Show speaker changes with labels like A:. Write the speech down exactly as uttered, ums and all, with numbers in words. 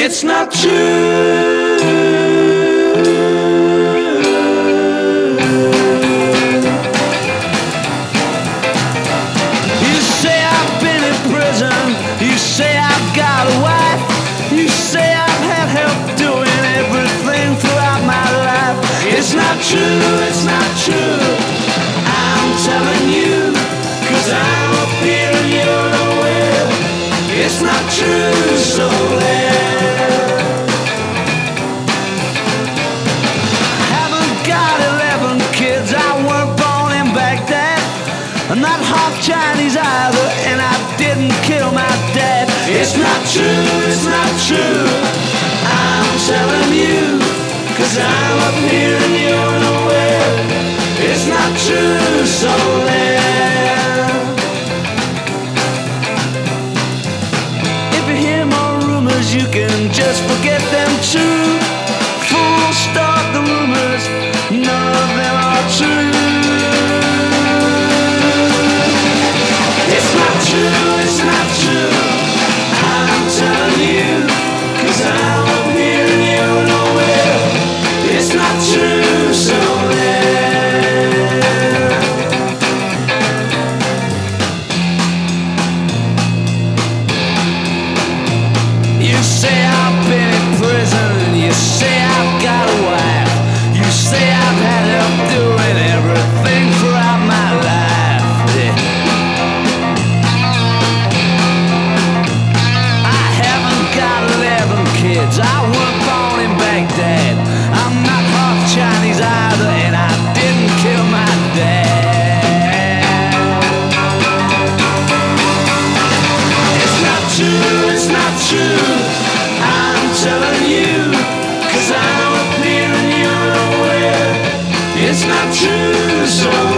A: It's not true. You say I've been in prison, you say I've got a wife, you say I've had help doing everything throughout my life. It's not true, it's not true, I'm telling you, 'cause I'm up here and you're nowhere. It's not true, so there. I haven't got eleven kids, I weren't born in Baghdad. I'm not half Chinese either, and I didn't kill my dad. It's not true, it's not true, I'm telling you, 'cause I'm up here and you're nowhere. It's not true, so there. If you hear more rumors, you can just forget them too. Full stop the rumors, none of them are true. It's not true, it's not true, I'm telling you, 'cause I'm up here and you're nowhere. It's not true, so there. You say I've been in prison, you say I've got a wife, you say I've had help doing everything throughout my life. Yeah. I haven't got eleven kids, I weren't born in Baghdad. I'm not half Chinese either, and I didn't kill my dad. It's not true, it's not true, I'm telling you, 'cause I'm up here and you're nowhere. It's not true, so